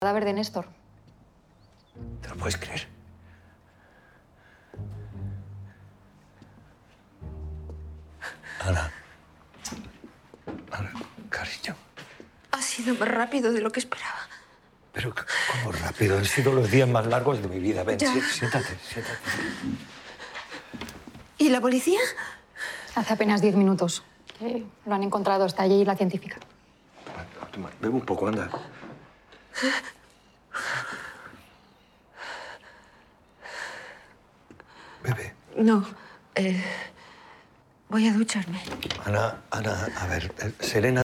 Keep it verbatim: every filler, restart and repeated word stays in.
Cadáver de Néstor. ¿Te lo puedes creer? Ana. Ana, cariño. Ha sido más rápido de lo que esperaba. Pero, ¿cómo rápido? Han sido los días más largos de mi vida. Ven, Ya. sí, siéntate, siéntate. ¿Y la policía? Hace apenas diez minutos. que lo han encontrado. Está allí la científica. Toma, bebe un poco, anda. Bebe. No. Eh, voy a ducharme. Ana, Ana, a ver, eh, Serena